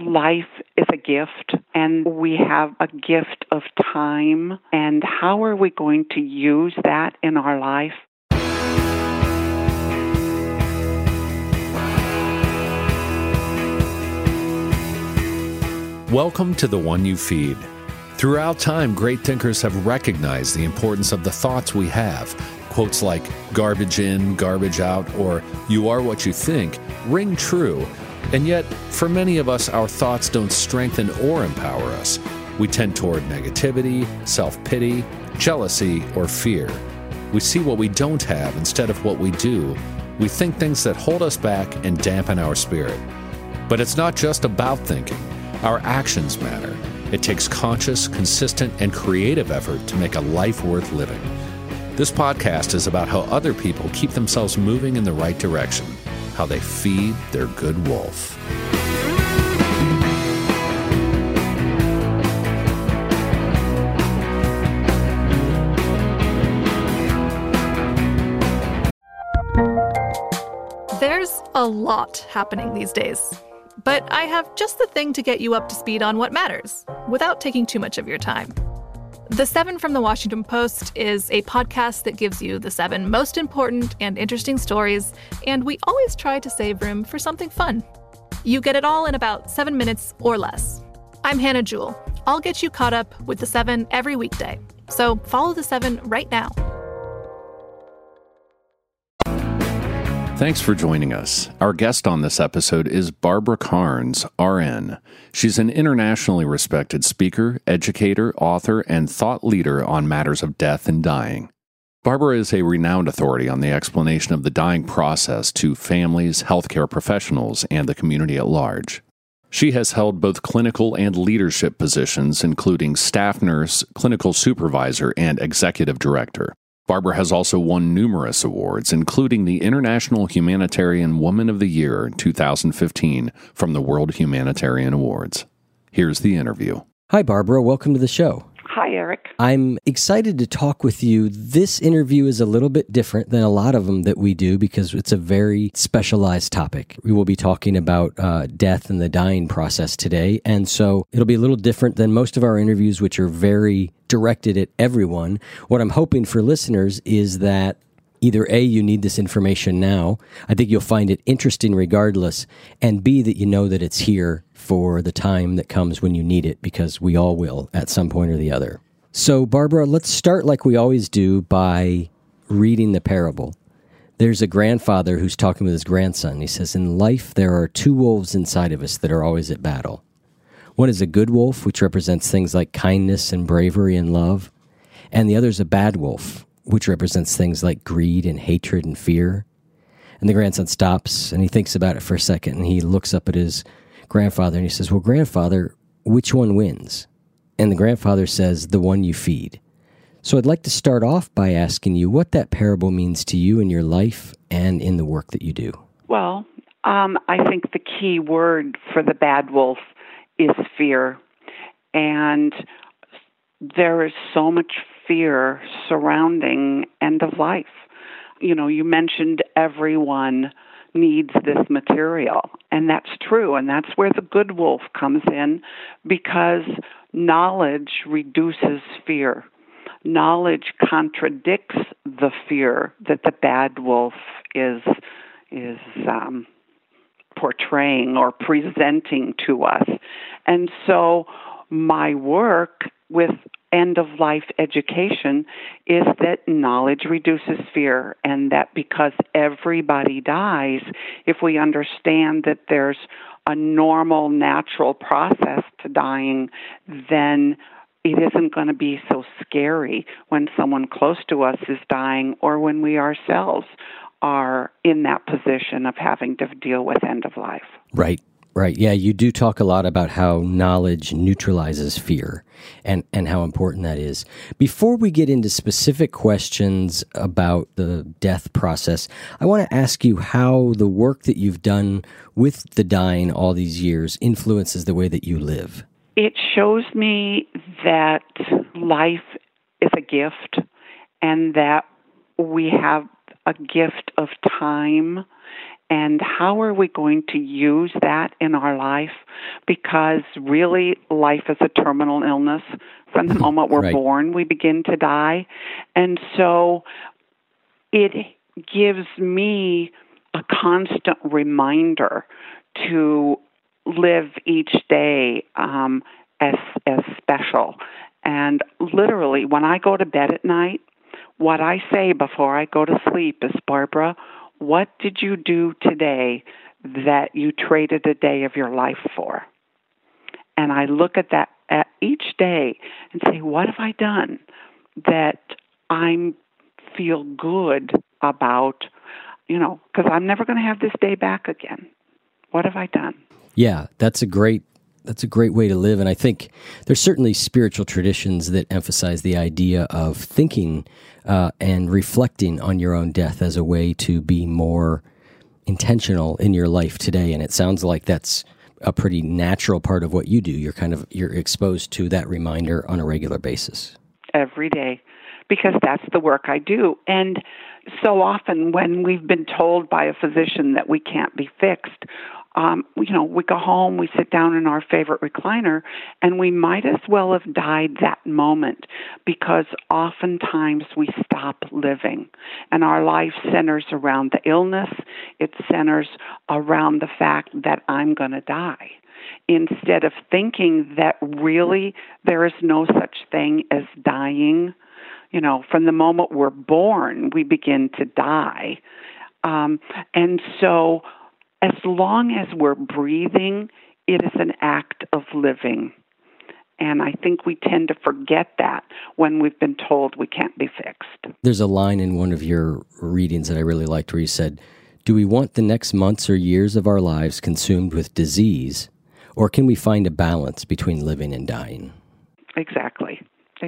life is a gift, and we have a gift of time, and how are we going to use that in our life? Welcome to The One You Feed. Throughout time, great thinkers have recognized the importance of the thoughts we have. Quotes like garbage in, garbage out, or you are what you think ring true. And yet, for many of us, our thoughts don't strengthen or empower us. We tend toward negativity, self-pity, jealousy, or fear. We see what we don't have instead of what we do. We think things that hold us back and dampen our spirit. But it's not just about thinking. Our actions matter. It takes conscious, consistent, and creative effort to make a life worth living. This podcast is about how other people keep themselves moving in the right direction, how they feed their good wolf. There's a lot happening these days. But I have just the thing to get you up to speed on what matters, without taking too much of your time. The 7 from the Washington Post is a podcast that gives you the 7 most important and interesting stories, and we always try to save room for something fun. You get it all in about 7 minutes or less. I'm Hannah Jewell. I'll get you caught up with the 7 every weekday. So follow the 7 right now. Thanks for joining us. Our guest on this episode is Barbara Carnes, RN. She's an internationally respected speaker, educator, author, and thought leader on matters of death and dying. Barbara is a renowned authority on the explanation of the dying process to families, healthcare professionals, and the community at large. She has held both clinical and leadership positions, including staff nurse, clinical supervisor, and executive director. Barbara has also won numerous awards, including the International Humanitarian Woman of the Year 2015 from the World Humanitarian Awards. Here's the interview. Hi, Barbara. Welcome to the show. Hi, Eric. I'm excited to talk with you. This interview is a little bit different than a lot of them that we do because it's a very specialized topic. We will be talking about death and the dying process today, and so it'll be a little different than most of our interviews, which are very directed at everyone. What I'm hoping for listeners is that either A, you need this information now, I think you'll find it interesting regardless, and B, that you know that it's here for the time that comes when you need it, because we all will at some point or the other. So, Barbara, let's start like we always do by reading the parable. There's a grandfather who's talking with his grandson. He says, in life, there are 2 wolves inside of us that are always at battle. One is a good wolf, which represents things like kindness and bravery and love, and the other is a bad wolf, which represents things like greed and hatred and fear. And the grandson stops, and he thinks about it for a second, and he looks up at his grandfather, and he says, well, grandfather, which one wins? And the grandfather says, the one you feed. So I'd like to start off by asking you what that parable means to you in your life and in the work that you do. Well, I think the key word for the bad wolf is fear. And there is so much fear surrounding end of life. You know, you mentioned everyone needs this material, and that's true, and that's where the good wolf comes in, because knowledge reduces fear. Knowledge contradicts the fear that the bad wolf is portraying or presenting to us. And so my work with end-of-life education is that knowledge reduces fear, and that because everybody dies, if we understand that there's a normal, natural process to dying, then it isn't going to be so scary when someone close to us is dying or when we ourselves are in that position of having to deal with end of life. Right. Right. Yeah, you do talk a lot about how knowledge neutralizes fear and how important that is. Before we get into specific questions about the death process, I want to ask you how the work that you've done with the dying all these years influences the way that you live. It shows me that life is a gift and that we have a gift of time And how are we going to use that in our life? Because really, life is a terminal illness. From the moment we're Right. born, we begin to die. And so it gives me a constant reminder to live each day as special. And literally, when I go to bed at night, what I say before I go to sleep is, Barbara, what did you do today that you traded a day of your life for? And I look at that at each day and say, what have I done that I feel good about, because I'm never going to have this day back again. What have I done? Yeah, that's a great way to live. And I think there's certainly spiritual traditions that emphasize the idea of thinking and reflecting on your own death as a way to be more intentional in your life today. And it sounds like that's a pretty natural part of what you do. You're exposed to that reminder on a regular basis. Every day, because that's the work I do. And so often when we've been told by a physician that we can't be fixed, we go home, we sit down in our favorite recliner, and we might as well have died that moment, because oftentimes we stop living. And our life centers around the illness. It centers around the fact that I'm going to die, instead of thinking that really there is no such thing as dying. From the moment we're born, we begin to die. And so as long as we're breathing, it is an act of living. And I think we tend to forget that when we've been told we can't be fixed. There's a line in one of your readings that I really liked where you said, do we want the next months or years of our lives consumed with disease, or can we find a balance between living and dying? Exactly.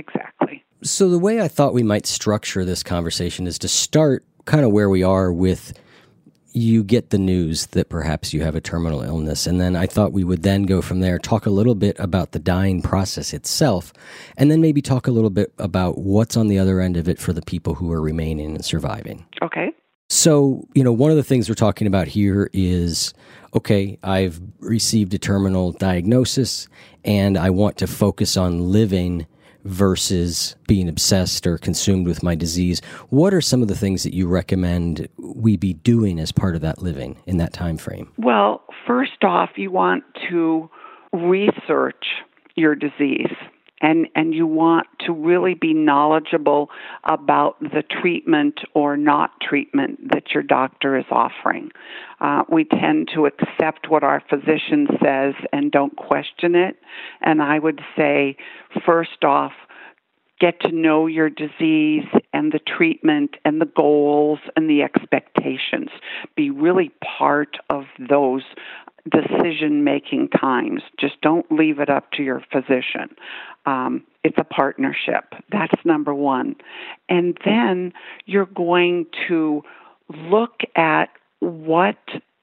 So the way I thought we might structure this conversation is to start kind of where we are with you get the news that perhaps you have a terminal illness. And then I thought we would then go from there, talk a little bit about the dying process itself, and then maybe talk a little bit about what's on the other end of it for the people who are remaining and surviving. Okay. So, one of the things we're talking about here is, okay, I've received a terminal diagnosis and I want to focus on living versus being obsessed or consumed with my disease. What are some of the things that you recommend we be doing as part of that living in that time frame? Well, first off, you want to research your disease, and you want to really be knowledgeable about the treatment or not treatment that your doctor is offering. We tend to accept what our physician says and don't question it. And I would say, first off, get to know your disease and the treatment and the goals and the expectations. Be really part of those decision-making times. Just don't leave it up to your physician. It's a partnership. That's number one. And then you're going to look at what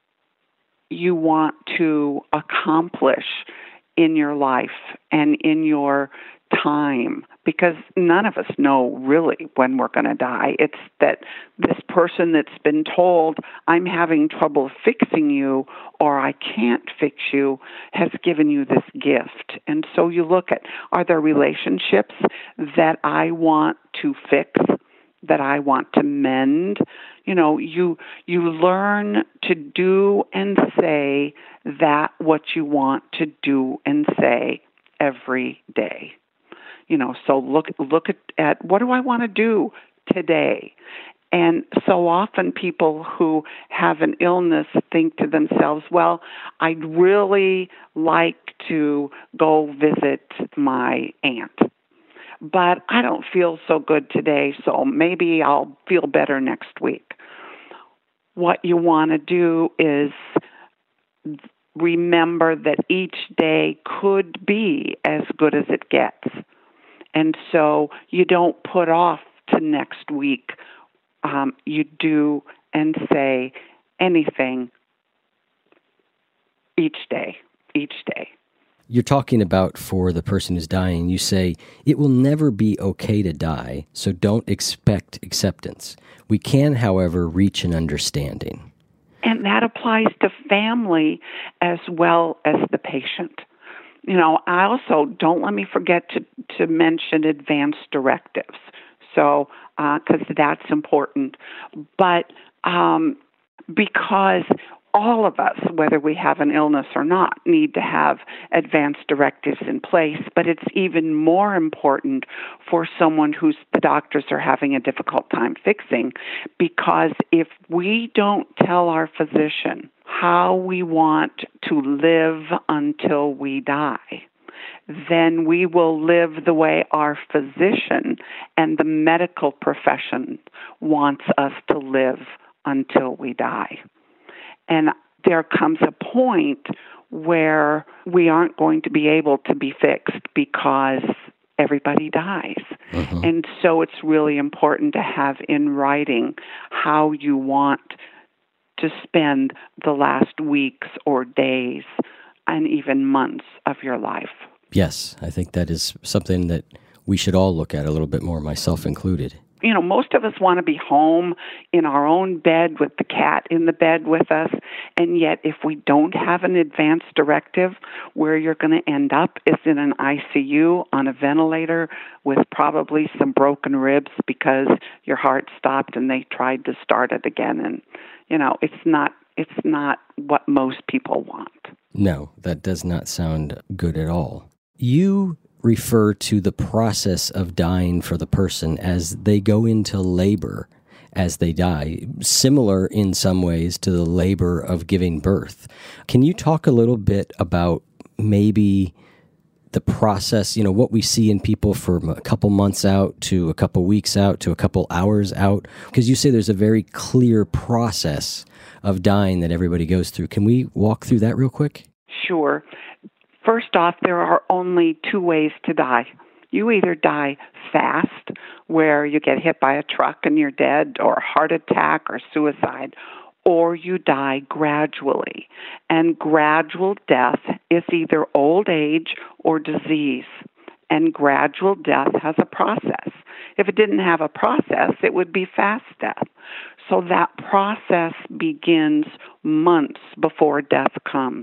you want to accomplish in your life and in your time, because none of us know really when we're going to die. It's that this person that's been told, I'm having trouble fixing you or I can't fix you, has given you this gift. And so you look at, are there relationships that I want to fix, that I want to mend? You learn to do and say that what you want to do and say every day. So look at what do I want to do today? And so often people who have an illness think to themselves, well, I'd really like to go visit my aunt, but I don't feel so good today, so maybe I'll feel better next week. What you want to do is remember that each day could be as good as it gets. And so you don't put off to next week. You do and say anything each day. You're talking about for the person who's dying, you say, it will never be okay to die, so don't expect acceptance. We can, however, reach an understanding. And that applies to family as well as the patient. I also don't let me forget to mention advance directives. So, because that's important. But because all of us, whether we have an illness or not, need to have advance directives in place, but it's even more important for someone whose the doctors are having a difficult time fixing, because if we don't tell our physician how we want to live until we die, then we will live the way our physician and the medical profession wants us to live until we die. And there comes a point where we aren't going to be able to be fixed because everybody dies. Mm-hmm. And so it's really important to have in writing how you want to spend the last weeks or days and even months of your life. Yes, I think that is something that we should all look at a little bit more, myself included. Most of us want to be home in our own bed with the cat in the bed with us, and yet if we don't have an advance directive, where you're going to end up is in an ICU on a ventilator with probably some broken ribs because your heart stopped and they tried to start it again, and it's not what most people want. No, that does not sound good at all. You refer to the process of dying for the person as they go into labor as they die, similar in some ways to the labor of giving birth. Can you talk a little bit about maybe the process, what we see in people from a couple months out to a couple weeks out to a couple hours out? Because you say there's a very clear process of dying that everybody goes through. Can we walk through that real quick? Sure. First off, there are only two ways to die. You either die fast, where you get hit by a truck and you're dead, or a heart attack or suicide, or you die gradually. And gradual death is either old age or disease. And gradual death has a process. If it didn't have a process, it would be fast death. So that process begins months before death comes.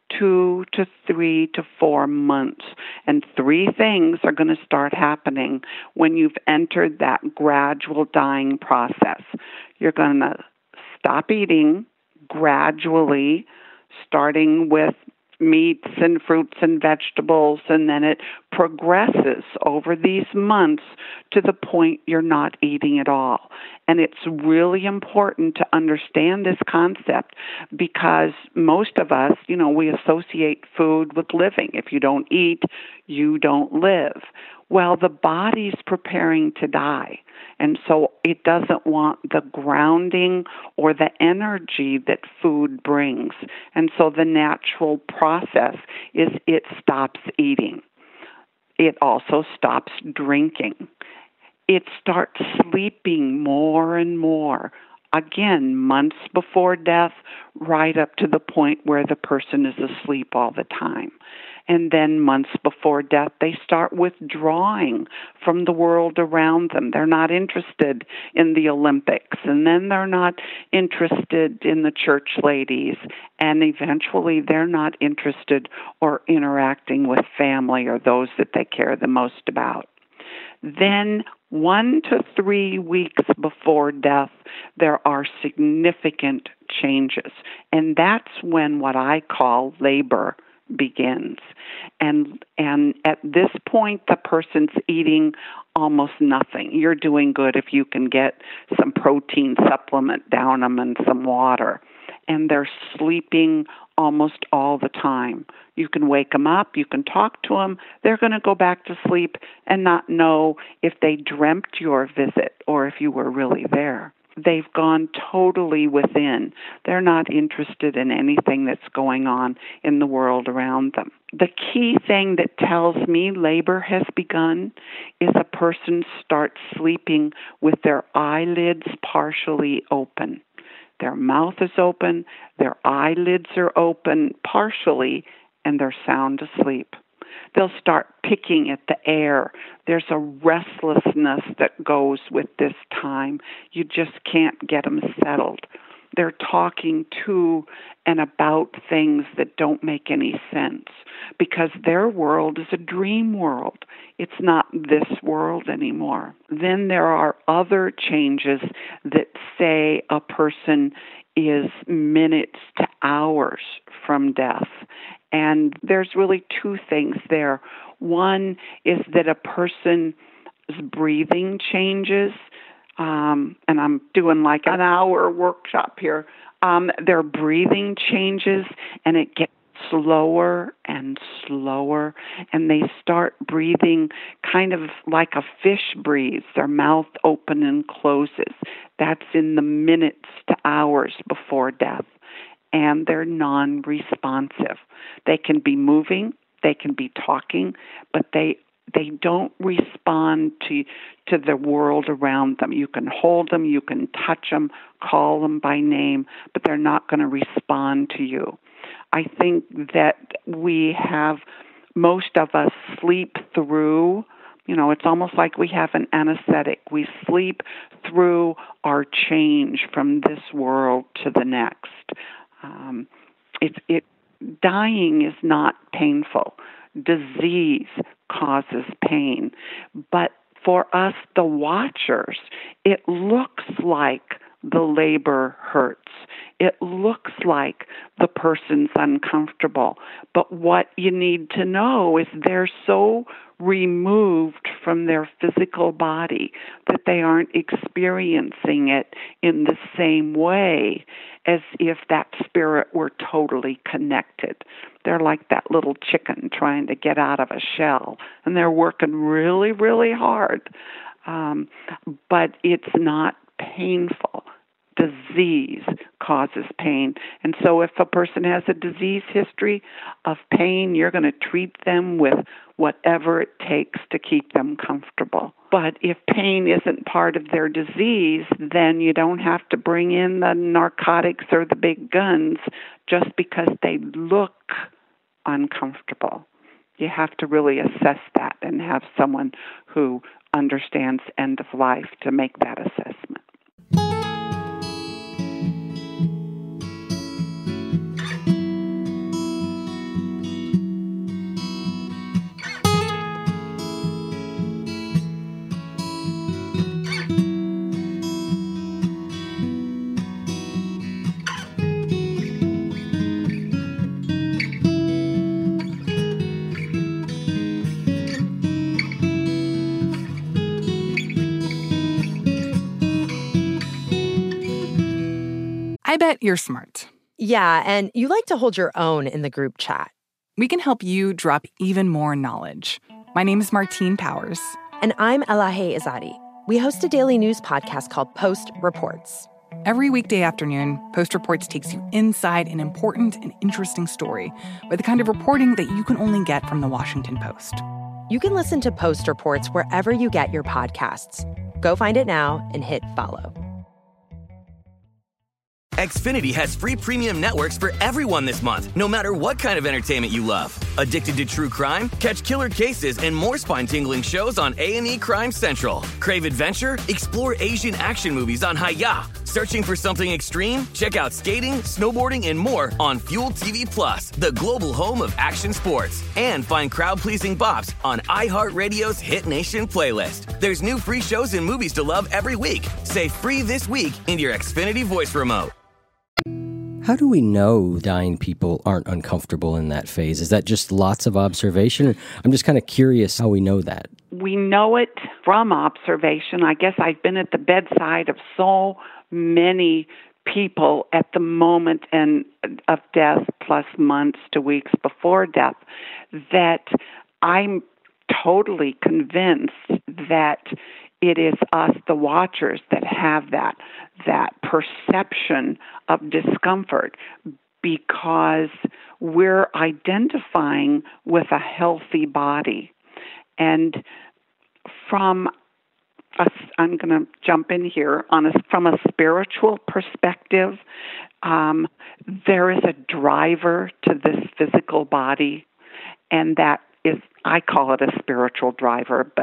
2 to 3 to 4 months. And 3 things are going to start happening when you've entered that gradual dying process. You're going to stop eating gradually, starting with meats and fruits and vegetables, and then it progresses over these months to the point you're not eating at all. And it's really important to understand this concept because most of us, we associate food with living. If you don't eat, you don't live. Well, the body's preparing to die. And so it doesn't want the grounding or the energy that food brings. And so the natural process is it stops eating. It also stops drinking. It starts sleeping more and more. Again, months before death, right up to the point where the person is asleep all the time. And then months before death, they start withdrawing from the world around them. They're not interested in the Olympics, and then they're not interested in the church ladies, and eventually they're not interested or interacting with family or those that they care the most about. Then 1 to 3 weeks before death, there are significant changes, and that's when what I call labor begins. And at this point, the person's eating almost nothing. You're doing good if you can get some protein supplement down them and some water. And they're sleeping almost all the time. You can wake them up, you can talk to them, they're going to go back to sleep and not know if they dreamt your visit or if you were really there. They've gone totally within. They're not interested in anything that's going on in the world around them. The key thing that tells me labor has begun is a person starts sleeping with their eyelids partially open. Their mouth is open, their eyelids are open partially, and they're sound asleep. They'll start picking at the air. There's a restlessness that goes with this time. You just can't get them settled. they're talking to and about things that don't make any sense because their world is a dream world. It's not this world anymore. Then there are other changes that say a person is minutes to hours from death. And there's really two things there. One is that a person's breathing changes, and I'm doing like an hour workshop here. Their breathing changes, and it gets slower and slower, and they start breathing kind of like a fish breathes. Their mouth open and closes. That's in the minutes to hours before death. And they're non-responsive. They can be moving, they can be talking, but they don't respond to the world around them. You can hold them, you can touch them, call them by name, but they're not going to respond to you. I think that most of us sleep through, it's almost like we have an anesthetic. We sleep through our change from this world to the next. Dying is not painful. Disease causes pain. But for us, the watchers, it looks like the labor hurts. It looks like the person's uncomfortable. But what you need to know is they're so removed from their physical body that they aren't experiencing it in the same way as if that spirit were totally connected. They're like that little chicken trying to get out of a shell, and they're working really, really hard. But it's not painful. Disease causes pain. And so if a person has a disease history of pain, you're going to treat them with whatever it takes to keep them comfortable. But if pain isn't part of their disease, then you don't have to bring in the narcotics or the big guns just because they look uncomfortable. You have to really assess that and have someone who understands end of life to make that assessment. I bet you're smart. Yeah, and you like to hold your own in the group chat. We can help you drop even more knowledge. My name is Martine Powers. And I'm Elahe Izadi. We host a daily news podcast called Post Reports. Every weekday afternoon, Post Reports takes you inside an important and interesting story with the kind of reporting that you can only get from the Washington Post. You can listen to Post Reports wherever you get your podcasts. Go find it now and hit follow. Xfinity has free premium networks for everyone this month, no matter what kind of entertainment you love. Addicted to true crime? Catch killer cases and more spine-tingling shows on A&E Crime Central. Crave adventure? Explore Asian action movies on Hi-Ya. Searching for something extreme? Check out skating, snowboarding, and more on Fuel TV Plus, the global home of action sports. And find crowd-pleasing bops on iHeartRadio's Hit Nation playlist. There's new free shows and movies to love every week. Say free this week in your Xfinity voice remote. How do we know dying people aren't uncomfortable in that phase? Is that just lots of observation? I'm just kind of curious how we know that. We know it from observation. I guess I've been at the bedside of so many people at the moment of death, plus months to weeks before death, that I'm totally convinced that it is us, the watchers, that have that perception of discomfort because we're identifying with a healthy body. And I'm going to jump in here from a spiritual perspective. There is a driver to this physical body, and that is, I call it a spiritual driver, but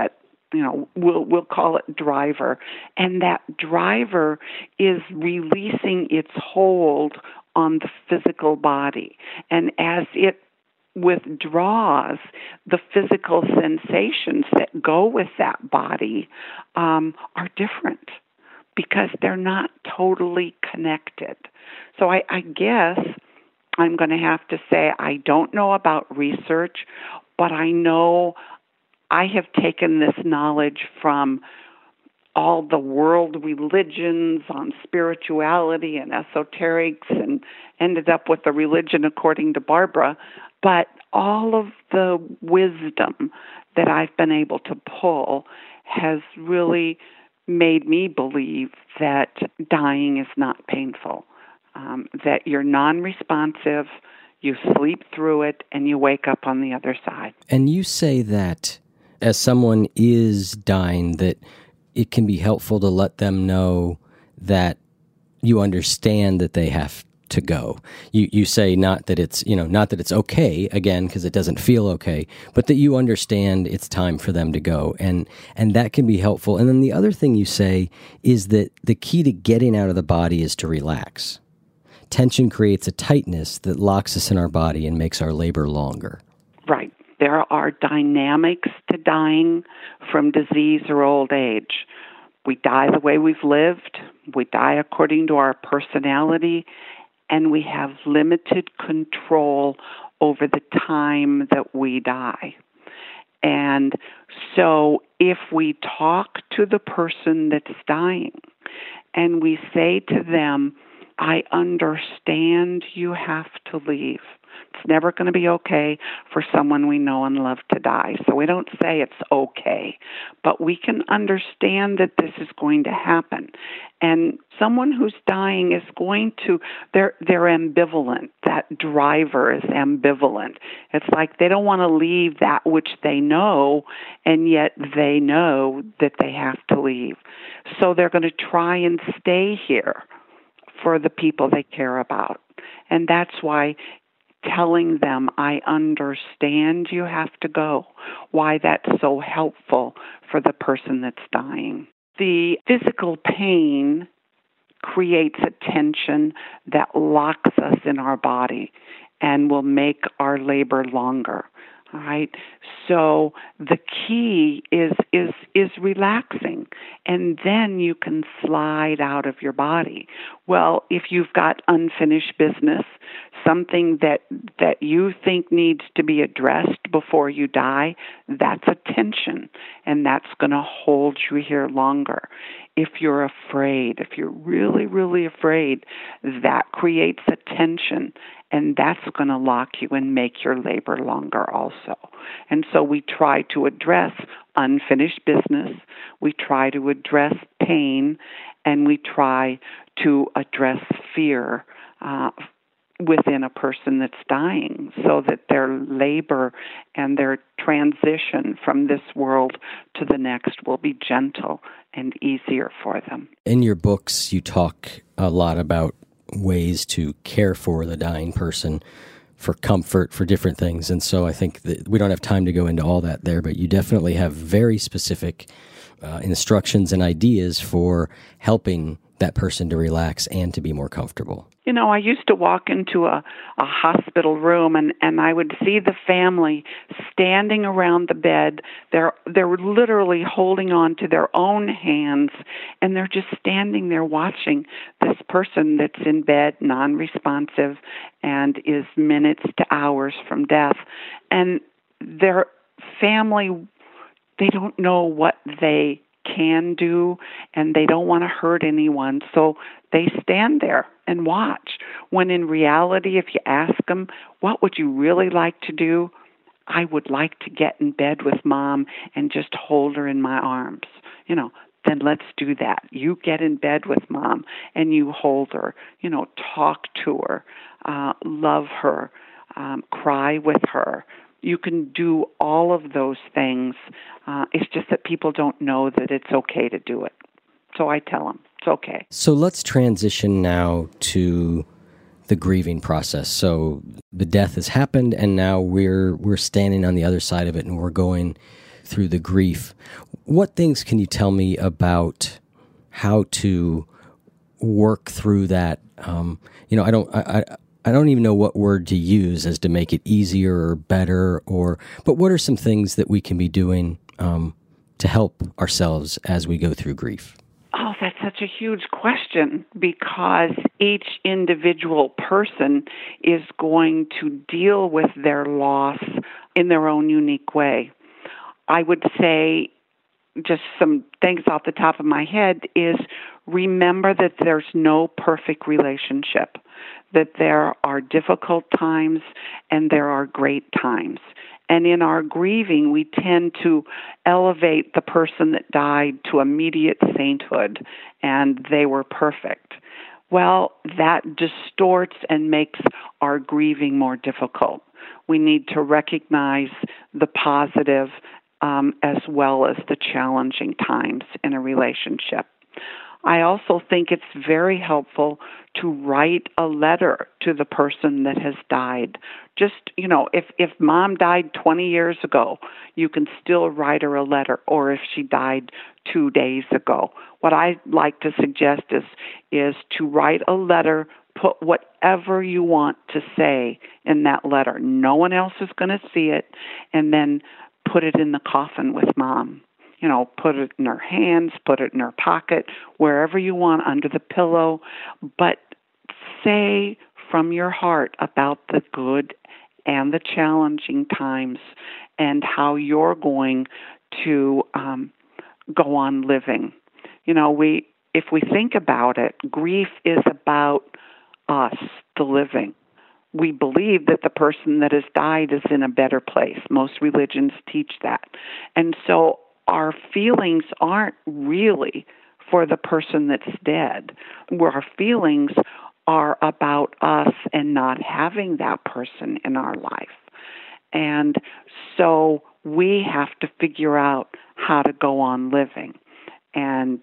we'll call it driver. And that driver is releasing its hold on the physical body. And as it withdraws, the physical sensations that go with that body are different because they're not totally connected. So I guess I'm going to have to say I don't know about research, but I know I have taken this knowledge from all the world religions on spirituality and esoterics and ended up with the religion according to Barbara. But all of the wisdom that I've been able to pull has really made me believe that dying is not painful, that you're non-responsive, you sleep through it, and you wake up on the other side. And you say that as someone is dying, that it can be helpful to let them know that you understand that they have to go. You say not that it's okay, again, because it doesn't feel okay, but that you understand it's time for them to go, and that can be helpful. And then the other thing you say is that the key to getting out of the body is to relax. Tension creates a tightness that locks us in our body and makes our labor longer. Right. There are dynamics to dying from disease or old age. We die the way we've lived. We die according to our personality, and we have limited control over the time that we die. And so if we talk to the person that's dying and we say to them, I understand you have to leave. It's never going to be okay for someone we know and love to die. So we don't say it's okay, but we can understand that this is going to happen. And someone who's dying is going to, they're ambivalent. That driver is ambivalent. It's like they don't want to leave that which they know, and yet they know that they have to leave. So they're going to try and stay here for the people they care about. And that's why telling them, I understand you have to go, why that's so helpful for the person that's dying. The physical pain creates a tension that locks us in our body and will make our labor longer. All right. So the key is relaxing, and then you can slide out of your body. Well, if you've got unfinished business, something that you think needs to be addressed before you die, that's a tension, and that's going to hold you here longer. If you're afraid, if you're really, really afraid, that creates a tension, and that's going to lock you and make your labor longer also. And so we try to address unfinished business, we try to address pain, and we try to address fear within a person that's dying so that their labor and their transition from this world to the next will be gentle and easier for them. In your books, you talk a lot about ways to care for the dying person, for comfort, for different things. And so I think that we don't have time to go into all that there, but you definitely have very specific instructions and ideas for helping that person to relax and to be more comfortable. You know, I used to walk into a hospital room and I would see the family standing around the bed. They're literally holding on to their own hands, and they're just standing there watching this person that's in bed, non-responsive, and is minutes to hours from death. And their family, they don't know what they can do, and they don't want to hurt anyone, so they stand there and watch. When in reality, if you ask them, what would you really like to do? I would like to get in bed with Mom and just hold her in my arms. You know, then let's do that. You get in bed with Mom and you hold her, you know, talk to her, love her, cry with her. You can do all of those things. It's just that people don't know that it's okay to do it. So I tell them, it's okay. So let's transition now to the grieving process. So the death has happened, and now we're standing on the other side of it, and we're going through the grief. What things can you tell me about how to work through that? I don't even know what word to use as to make it easier or better, but what are some things that we can be doing to help ourselves as we go through grief? Oh, that's such a huge question, because each individual person is going to deal with their loss in their own unique way. I would say, just some things off the top of my head, is remember that there's no perfect relationship, that there are difficult times and there are great times. And in our grieving, we tend to elevate the person that died to immediate sainthood, and they were perfect. Well, that distorts and makes our grieving more difficult. We need to recognize the positive as well as the challenging times in a relationship. I also think it's very helpful to write a letter to the person that has died. Just, if mom died 20 years ago, you can still write her a letter, or if she died 2 days ago. What I like to suggest is to write a letter, put whatever you want to say in that letter. No one else is going to see it, and then put it in the coffin with mom. Put it in her hands, put it in her pocket, wherever you want, under the pillow. But say from your heart about the good and the challenging times and how you're going to go on living. If we think about it, grief is about us, the living. We believe that the person that has died is in a better place. Most religions teach that. And so our feelings aren't really for the person that's dead, where our feelings are about us and not having that person in our life. And so we have to figure out how to go on living. And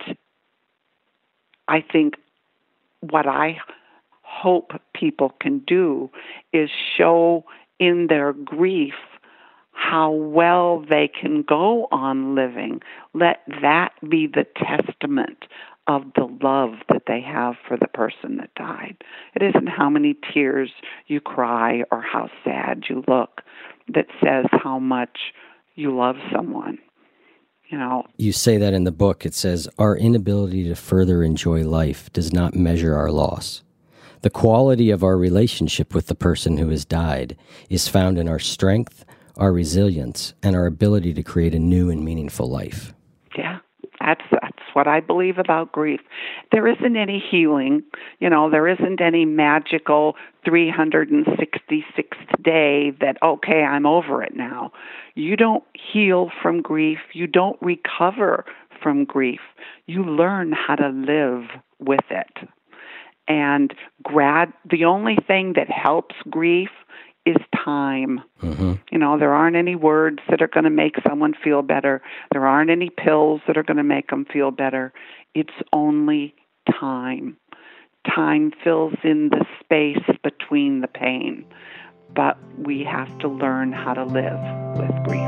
I think what I hope people can do is show in their grief how well they can go on living. Let that be the testament of the love that they have for the person that died. It isn't how many tears you cry or how sad you look that says how much you love someone. You say that in the book. It says, our inability to further enjoy life does not measure our loss. The quality of our relationship with the person who has died is found in our strength, our resilience, and our ability to create a new and meaningful life. Yeah, that's what I believe about grief. There isn't any healing. There isn't any magical 366th day that, okay, I'm over it now. You don't heal from grief. You don't recover from grief. You learn how to live with it. And the only thing that helps grief is time. Mm-hmm. There aren't any words that are going to make someone feel better. There aren't any pills that are going to make them feel better. It's only time. Time fills in the space between the pain. But we have to learn how to live with grief.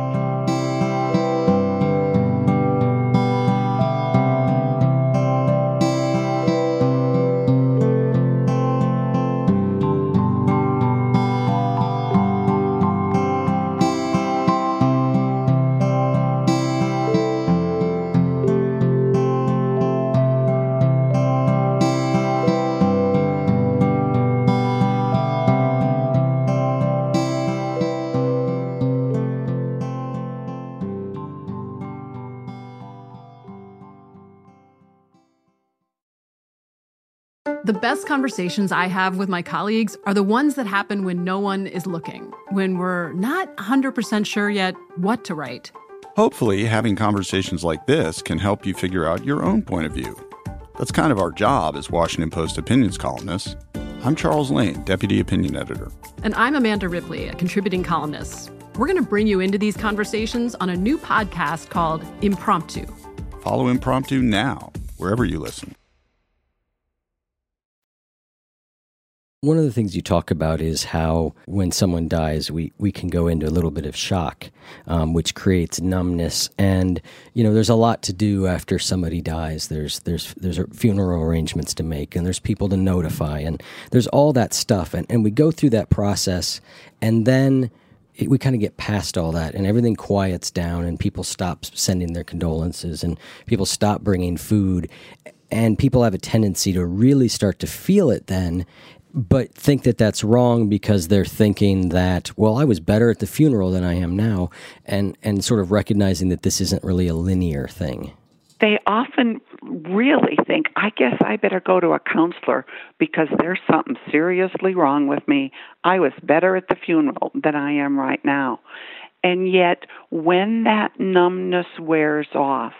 The best conversations I have with my colleagues are the ones that happen when no one is looking, when we're not 100% sure yet what to write. Hopefully, having conversations like this can help you figure out your own point of view. That's kind of our job as Washington Post opinions columnists. I'm Charles Lane, Deputy Opinion Editor. And I'm Amanda Ripley, a contributing columnist. We're going to bring you into these conversations on a new podcast called Impromptu. Follow Impromptu now, wherever you listen. One of the things you talk about is how when someone dies, we can go into a little bit of shock, which creates numbness. And, there's a lot to do after somebody dies. There's funeral arrangements to make, and there's people to notify, and there's all that stuff. And we go through that process, and then we kind of get past all that, and everything quiets down, and people stop sending their condolences, and people stop bringing food, and people have a tendency to really start to feel it then, but think that that's wrong because they're thinking that, well, I was better at the funeral than I am now, and sort of recognizing that this isn't really a linear thing. They often really think, I guess I better go to a counselor because there's something seriously wrong with me. I was better at the funeral than I am right now. And yet, when that numbness wears off,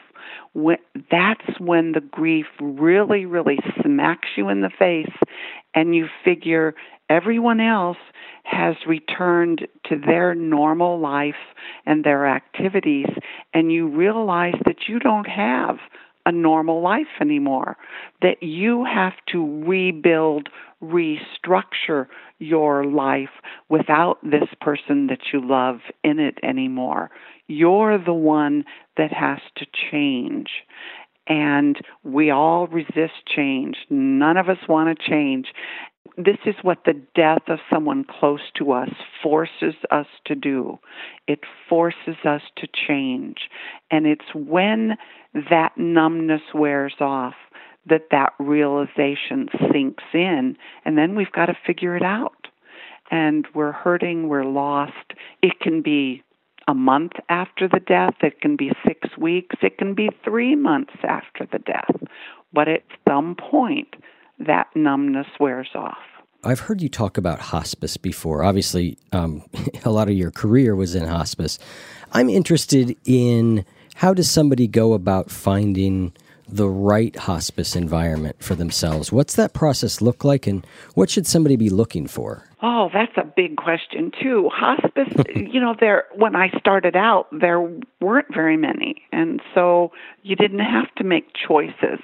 that's when the grief really, really smacks you in the face, and you figure everyone else has returned to their normal life and their activities, and you realize that you don't have a normal life anymore, that you have to rebuild, restructure your life without this person that you love in it anymore. You're the one that has to change. And we all resist change. None of us want to change. This is what the death of someone close to us forces us to do. It forces us to change. And it's when that numbness wears off that realization sinks in, and then we've got to figure it out. And we're hurting, we're lost. It can be a month after the death, it can be 6 weeks, it can be 3 months after the death. But at some point, that numbness wears off. I've heard you talk about hospice before. Obviously, a lot of your career was in hospice. I'm interested in how does somebody go about finding the right hospice environment for themselves? What's that process look like, and what should somebody be looking for? Oh, that's a big question, too. Hospice, when I started out, there weren't very many, and so you didn't have to make choices.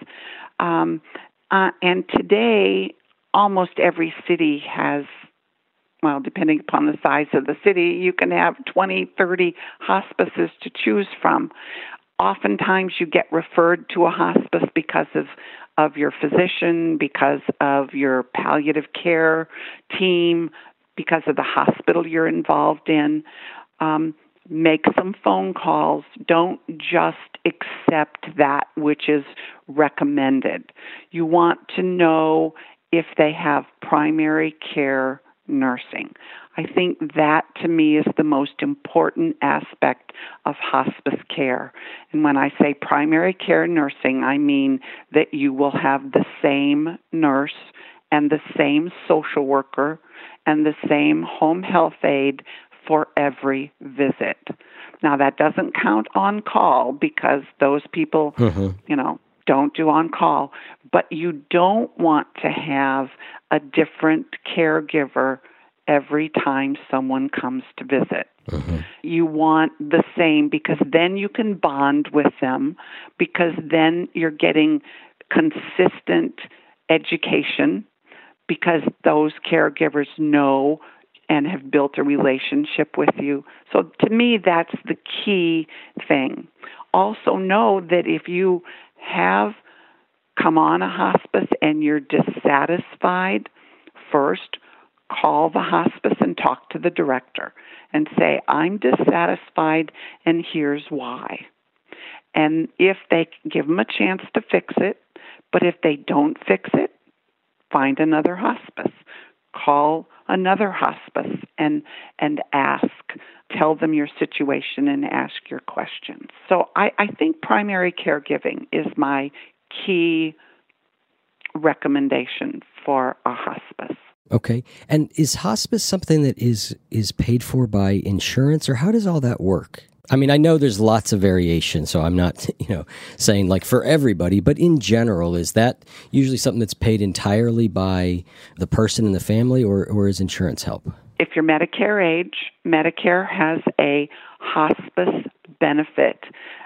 And today, almost every city has, well, depending upon the size of the city, you can have 20, 30 hospices to choose from. Oftentimes you get referred to a hospice because of your physician, because of your palliative care team, because of the hospital you're involved in. Make some phone calls. Don't just accept that which is recommended. You want to know if they have primary care nursing. I think that, to me, is the most important aspect of hospice care. And when I say primary care nursing, I mean that you will have the same nurse and the same social worker and the same home health aide for every visit. Now, that doesn't count on call because those people, don't do on call. But you don't want to have a different caregiver every time someone comes to visit. You want the same because then you can bond with them, because then you're getting consistent education, because those caregivers know and have built a relationship with you. So to me, that's the key thing. Also know that if you have come on a hospice and you're dissatisfied, first, call the hospice and talk to the director and say, I'm dissatisfied and here's why. And if they give them a chance to fix it, but if they don't fix it, find another hospice. Call another hospice and ask, tell them your situation and ask your questions. So I think primary caregiving is my key recommendation for a hospice. Okay. And is hospice something that is paid for by insurance, or how does all that work? I mean, I know there's lots of variation, so I'm not, saying like for everybody, but in general, is that usually something that's paid entirely by the person and the family, or is insurance help? If you're Medicare age, Medicare has a hospice benefit.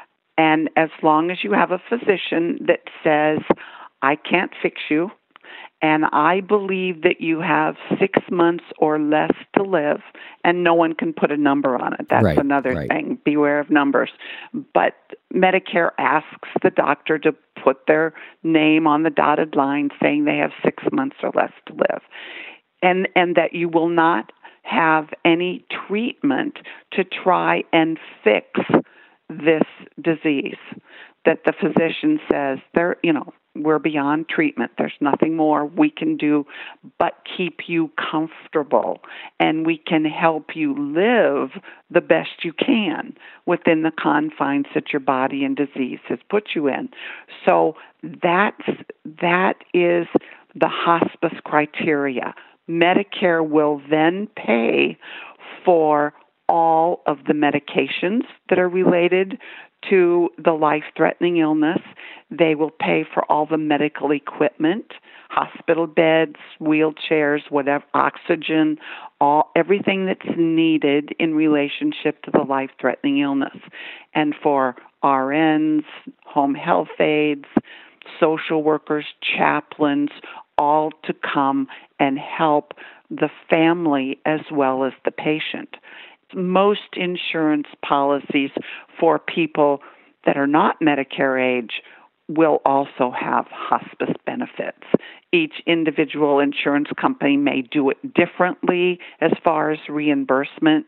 And as long as you have a physician that says, I can't fix you, And I believe that you have 6 months or less to live, and no one can put a number on it. That's another thing. Beware of numbers. But Medicare asks the doctor to put their name on the dotted line saying they have 6 months or less to live, and that you will not have any treatment to try and fix this disease, that the physician says we're beyond treatment. There's nothing more we can do but keep you comfortable, and we can help you live the best you can within the confines that your body and disease has put you in. So that is the hospice criteria. Medicare will then pay for all of the medications that are related to the life-threatening illness. They will pay for all the medical equipment, hospital beds, wheelchairs, whatever, oxygen, everything that's needed in relationship to the life-threatening illness. And for RNs, home health aides, social workers, chaplains, all to come and help the family as well as the patient. Most insurance policies for people that are not Medicare age will also have hospice benefits. Each individual insurance company may do it differently as far as reimbursement,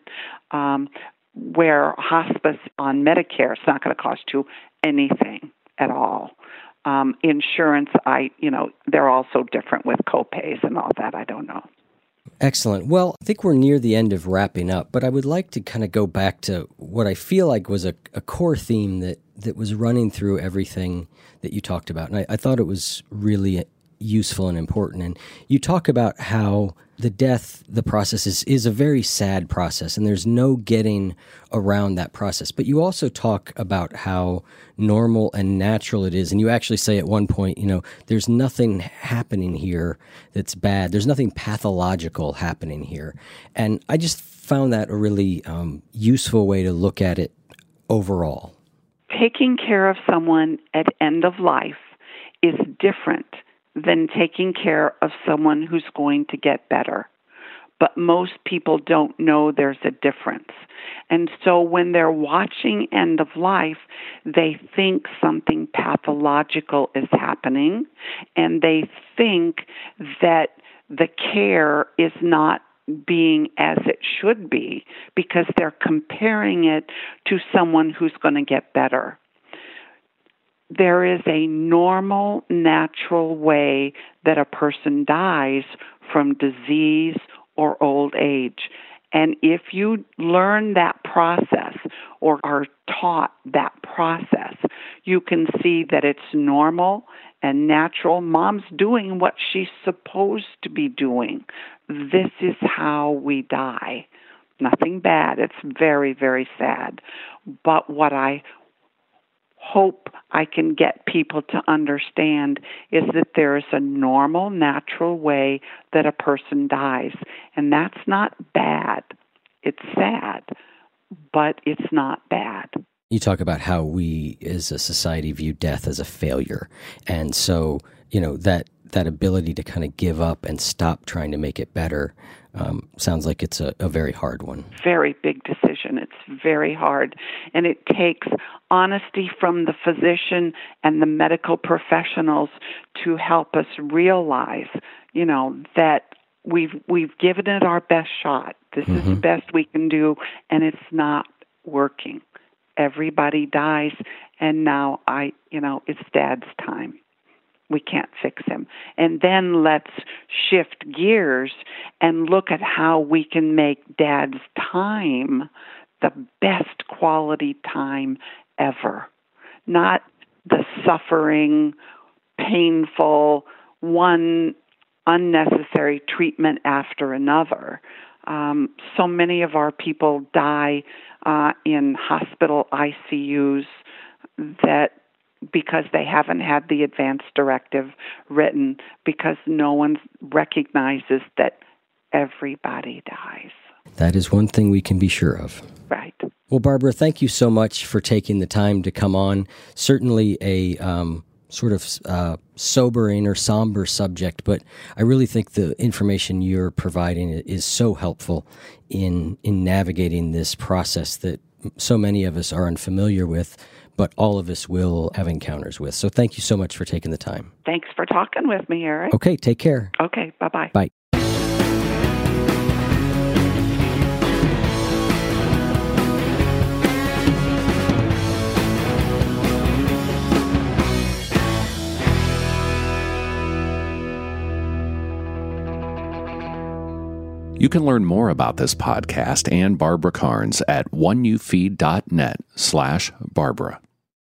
where hospice on Medicare is not going to cost you anything at all. Insurance, they're also different with copays and all that. I don't know. Excellent. Well, I think we're near the end of wrapping up, but I would like to kind of go back to what I feel like was a core theme that was running through everything that you talked about. And I thought it was really useful and important. And you talk about how the process is a very sad process, and there's no getting around that process. But you also talk about how normal and natural it is. And you actually say at one point, there's nothing happening here that's bad. There's nothing pathological happening here. And I just found that a really useful way to look at it overall. Taking care of someone at end of life is different than taking care of someone who's going to get better. But most people don't know there's a difference. And so when they're watching end of life, they think something pathological is happening, and they think that the care is not being as it should be because they're comparing it to someone who's going to get better. There is a normal, natural way that a person dies from disease or old age. And if you learn that process or are taught that process, you can see that it's normal and natural. Mom's doing what she's supposed to be doing. This is how we die. Nothing bad. It's very, very sad. But what I hope I can get people to understand is that there is a normal, natural way that a person dies. And that's not bad. It's sad, but it's not bad. You talk about how we as a society view death as a failure. And so, that ability to kind of give up and stop trying to make it better sounds like it's a very hard one. Very big decision. It's very hard. And it takes honesty from the physician and the medical professionals to help us realize, that we've given it our best shot. This is the best we can do, and it's not working. Everybody dies, and now it's Dad's time. We can't fix him. And then let's shift gears and look at how we can make Dad's time the best quality time ever. Not the suffering, painful, one unnecessary treatment after another. So many of our people die in hospital ICUs because they haven't had the advance directive written, because no one recognizes that everybody dies. That is one thing we can be sure of. Right. Well, Barbara, thank you so much for taking the time to come on. Certainly a sort of sobering or somber subject, but I really think the information you're providing is so helpful in navigating this process that so many of us are unfamiliar with, but all of us will have encounters with. So thank you so much for taking the time. Thanks for talking with me, Eric. Okay, take care. Okay, bye-bye. Bye. You can learn more about this podcast and Barbara Carnes at oneyoufeed.net/Barbara.